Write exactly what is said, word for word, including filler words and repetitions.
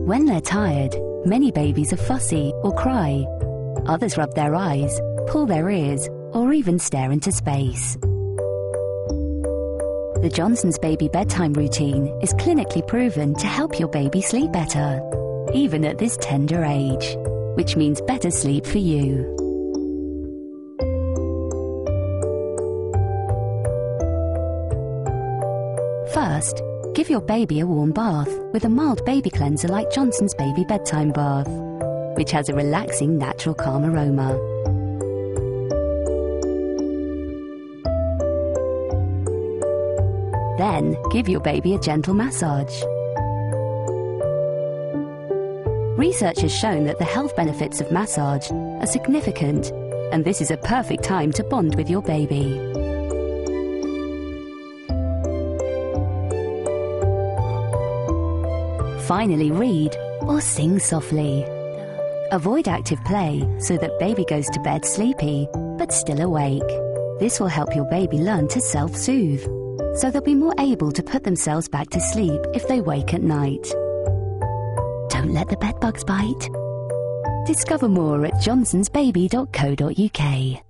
When they're tired, many babies are fussy or cry. Others rub their eyes, pull their ears, or even stare into space. The Johnson's Baby Bedtime Routine is clinically proven to help your baby sleep better, even at this tender age, which means better sleep for you. First, give your baby a warm bath with a mild baby cleanser like Johnson's Baby Bedtime Bath, which has a relaxing, natural, calm aroma. Then, give your baby a gentle massage. Research has shown that the health benefits of massage are significant, and this is a perfect time to bond with your baby. Finally, read or sing softly. Avoid active play so that baby goes to bed sleepy, but still awake. This will help your baby learn to self-soothe, so they'll be more able to put themselves back to sleep if they wake at night. Don't let the bedbugs bite. Discover more at johnsons baby dot co dot U K.